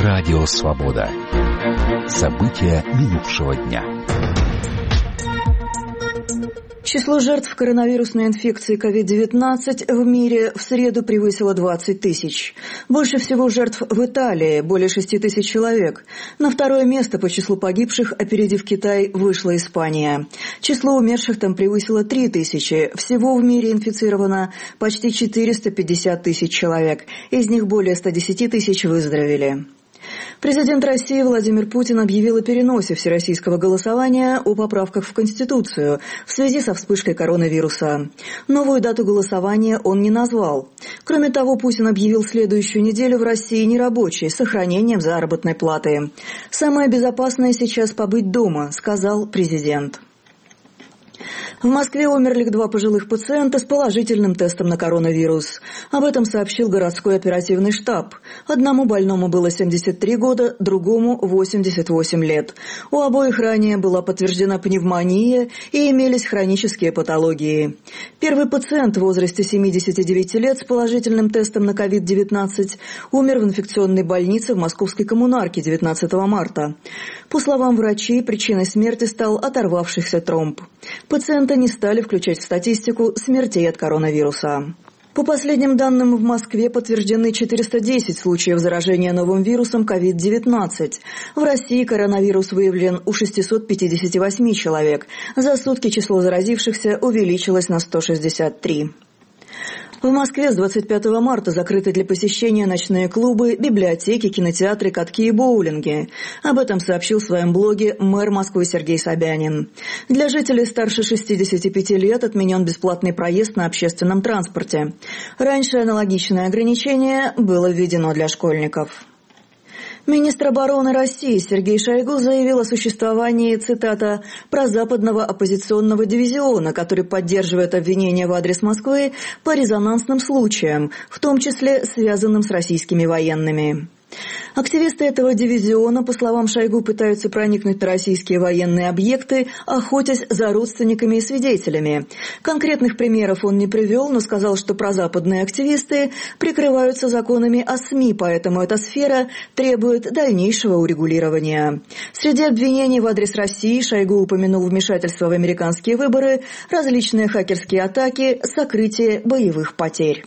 Радио «Свобода». События минувшего дня. Число жертв коронавирусной инфекции COVID-19 в мире в среду превысило 20 тысяч. Больше всего жертв в Италии – более 6 тысяч человек. На второе место по числу погибших, опередив Китай, вышла Испания. Число умерших там превысило 3 тысячи. Всего в мире инфицировано почти 450 тысяч человек. Из них более 110 тысяч выздоровели. Президент России Владимир Путин объявил о переносе всероссийского голосования о поправках в Конституцию в связи со вспышкой коронавируса. Новую дату голосования он не назвал. Кроме того, Путин объявил следующую неделю в России нерабочей, с сохранением заработной платы. «Самое безопасное сейчас побыть дома», — сказал президент. В Москве умерли 2 пожилых пациента с положительным тестом на коронавирус. Об этом сообщил городской оперативный штаб. Одному больному было 73 года, другому 88 лет. У обоих ранее была подтверждена пневмония и имелись хронические патологии. Первый пациент в возрасте 79 лет с положительным тестом на COVID-19 умер в инфекционной больнице в Московской коммунарке 19 марта. По словам врачей, причиной смерти стал оторвавшийся тромб. Пациента не стали включать в статистику смертей от коронавируса. По последним данным, в Москве подтверждены 410 случаев заражения новым вирусом COVID-19. В России коронавирус выявлен у 658 человек. За сутки число заразившихся увеличилось на 163. В Москве с 25 марта закрыты для посещения ночные клубы, библиотеки, кинотеатры, катки и боулинги. Об этом сообщил в своем блоге мэр Москвы Сергей Собянин. Для жителей старше 65 лет отменен бесплатный проезд на общественном транспорте. Раньше аналогичное ограничение было введено для школьников. Министр обороны России Сергей Шойгу заявил о существовании, цитата, «прозападного оппозиционного дивизиона, который поддерживает обвинения в адрес Москвы по резонансным случаям, в том числе связанным с российскими военными». Активисты этого дивизиона, по словам Шойгу, пытаются проникнуть на российские военные объекты, охотясь за родственниками и свидетелями. Конкретных примеров он не привел, но сказал, что прозападные активисты прикрываются законами о СМИ, поэтому эта сфера требует дальнейшего урегулирования. Среди обвинений в адрес России Шойгу упомянул вмешательство в американские выборы, различные хакерские атаки, сокрытие боевых потерь.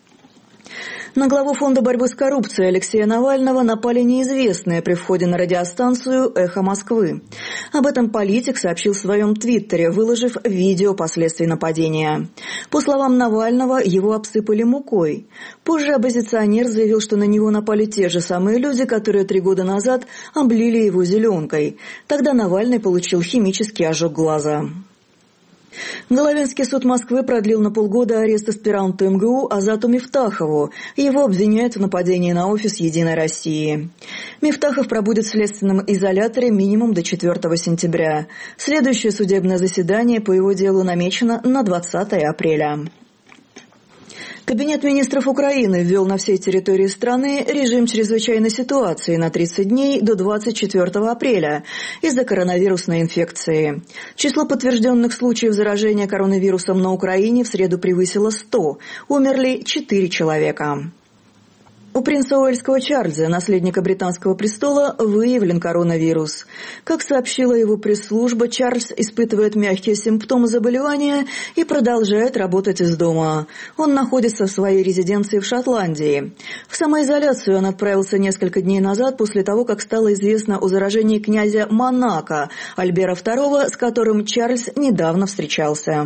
На главу Фонда борьбы с коррупцией Алексея Навального напали неизвестные при входе на радиостанцию «Эхо Москвы». Об этом политик сообщил в своем твиттере, выложив видео последствий нападения. По словам Навального, его обсыпали мукой. Позже оппозиционер заявил, что на него напали те же самые люди, которые 3 года назад облили его зеленкой. Тогда Навальный получил химический ожог глаза. Головинский суд Москвы продлил на полгода арест аспиранту МГУ Азату Мифтахову. Его обвиняют в нападении на офис «Единой России». Мифтахов пробудет в следственном изоляторе минимум до 4 сентября. Следующее судебное заседание по его делу намечено на 20 апреля. Кабинет министров Украины ввел на всей территории страны режим чрезвычайной ситуации на 30 дней до 24 апреля из-за коронавирусной инфекции. Число подтвержденных случаев заражения коронавирусом на Украине в среду превысило 100. Умерли 4 человека. У принца Уэльского Чарльза, наследника британского престола, выявлен коронавирус. Как сообщила его пресс-служба, Чарльз испытывает мягкие симптомы заболевания и продолжает работать из дома. Он находится в своей резиденции в Шотландии. В самоизоляцию он отправился несколько дней назад после того, как стало известно о заражении князя Монако Альбера II, с которым Чарльз недавно встречался.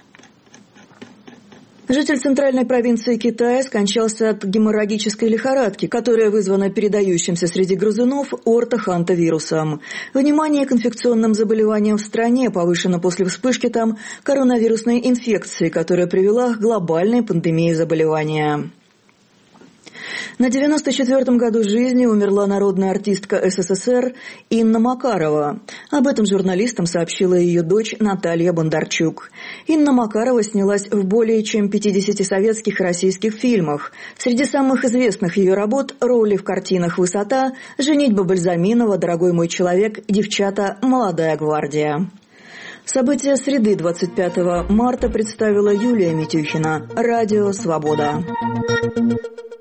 Житель центральной провинции Китая скончался от геморрагической лихорадки, которая вызвана передающимся среди грызунов ортохантавирусом. Внимание к инфекционным заболеваниям в стране повышено после вспышки там коронавирусной инфекции, которая привела к глобальной пандемии заболевания. На 94-м году жизни умерла народная артистка СССР Инна Макарова. Об этом журналистам сообщила ее дочь Наталья Бондарчук. Инна Макарова снялась в более чем 50 советских и российских фильмах. Среди самых известных ее работ – роли в картинах «Высота», «Женитьба Бальзаминова», «Дорогой мой человек», «Девчата», «Молодая гвардия». События среды 25 марта представила Юлия Митюхина. Радио «Свобода».